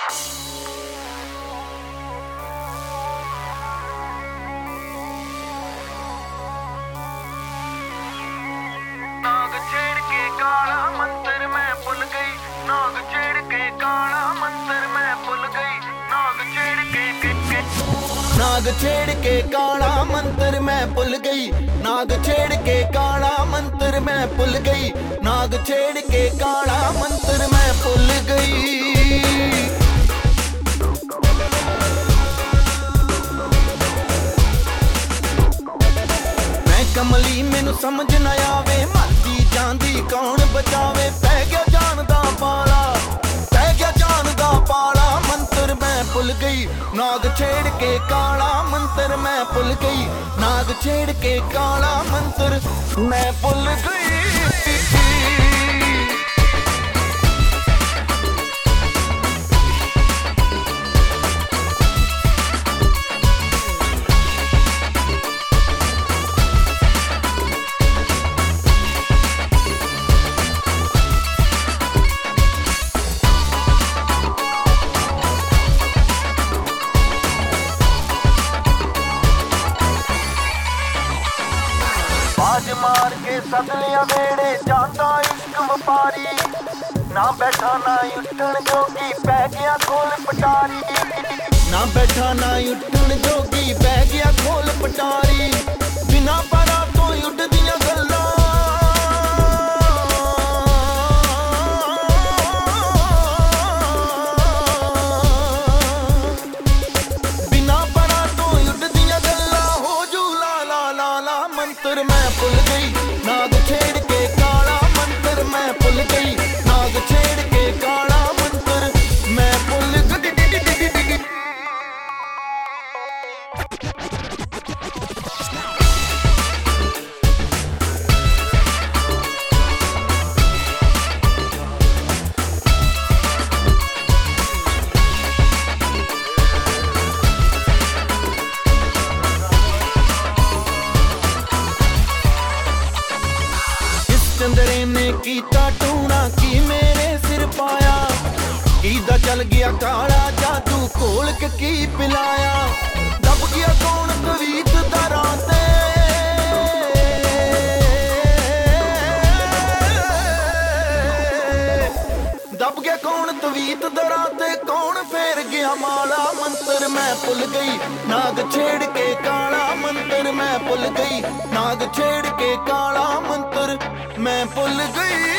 नाग छेड़ के काला मंत्र मैं भूल गई, नाग छेड़ के काला मंत्र मैं भूल गई, नाग छेड़ के नाग छेड़ के काला मंत्र मैं भूल गई, नाग छेड़ के काला मंत्र मैं भूल गई, नाग छेड़ के काला मंत्र मैं भूल गई। कमली मैनू समझ न आवे, मरदी जांदी कौन बचावे, पै गया जान दा पाला, पै गया जान दा पाला, मंत्र मैं भुल गई, नाग छेड़ के काला मंत्र मैं भुल गई, नाग छेड़ के काला मंत्र मैं भुल गई। बाज मार के सदलिया वेड़े जाता इश्क व्यापारी, ना बैठा ना उठन जोगी पै गया खोल पटारी, ना बैठा ना उठन जोगी पै गया खोल पटारी, बिना परा तो उठदियां गल्लां मंत्र मैं भुल गई, नाग छेड़ के काला मंत्र मैं भुल गई, नाग छेड़ के काला मंत्र मैं भुल गई। चंदरे ने कीता टूना की मेरे सिर पाया, कीदा चल गया काला जादू खोल के की पिलाया, दब गया कौन कवीत दरां ते, दब गया कौन तवीत दरां ते, कौन फेर गया माला, मंत्र मैं भुल गई, नाग छेड़ के काला मंत्र मैं भुल गई, नाग छेड़ के काला मंत्र मैं भुल गई।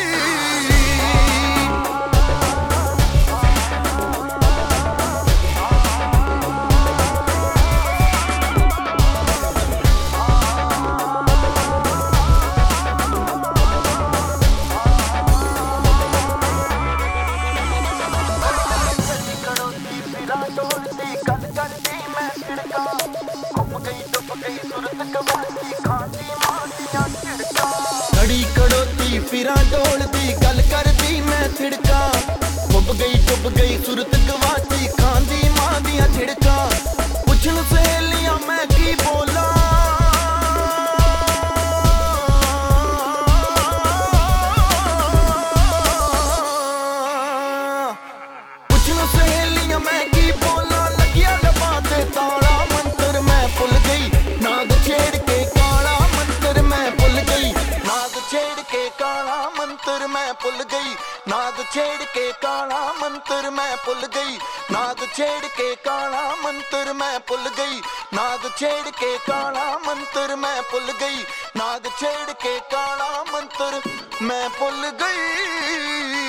घड़ी कड़ोती फिरा डोलती गल करती मैं छिड़का, डुब गई सुरत गवाची खांदी मां दियां छिड़का, पुछन सहेलियां मैं की बोला, पुछन सहेलियां मैं की बोला, लगिया डबा ते ताला, मंत्र मैं भुल गई, नाग छेड़ के काला मंत्र मैं भुल गई, नाग छेड़ के काला मंत्र मैं भुल गई, नाग छेड़ के काला मंत्र मैं भुल गई, नाग छेड़ के काला मंत्र मैं भुल गई, नाग छेड़ के काला मंत्र मैं भुल गई, नाग छेड़ के काला मंत्र मैं भुल गई।